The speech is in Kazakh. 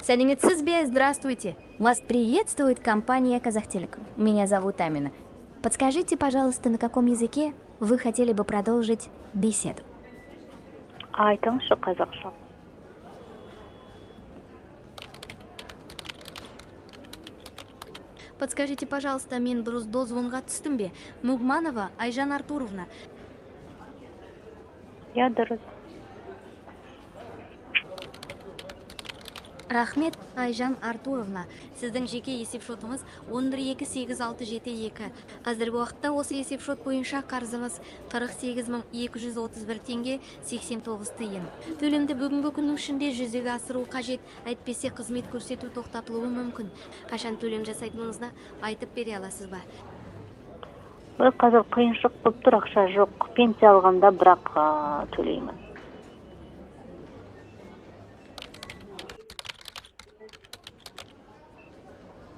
Сәлеметсіз здравствуйте. Вас приветствует компания Казахтелеком. Меня зовут Амина. Подскажите, пожалуйста, на каком языке вы хотели бы продолжить беседу? Айтыңызшы қазақша. Подскажите, пожалуйста, мен бұрыз дозвонға түстім бе? Нугманова Айжан Артуровна. Я дұрыс. Рахмет, Айжан Артуровна. Сіздің жеке есепшотыңыз 1128672. Қазіргі уақытта осы есепшот бойынша қарызыңыз 48231 теңге 89 тиын. Төлемді бүгінгі күннің ішінде жүзеге асыру қажет, әйтпесе қызмет көрсету тоқтатылуы мүмкін. Қашан төлем жасайтыныңызды айтып бере аласыз ба? Бір қазір қиыншылық болып тұр, ақша жоқ. Пенсия алғанда бірақ төлеймін.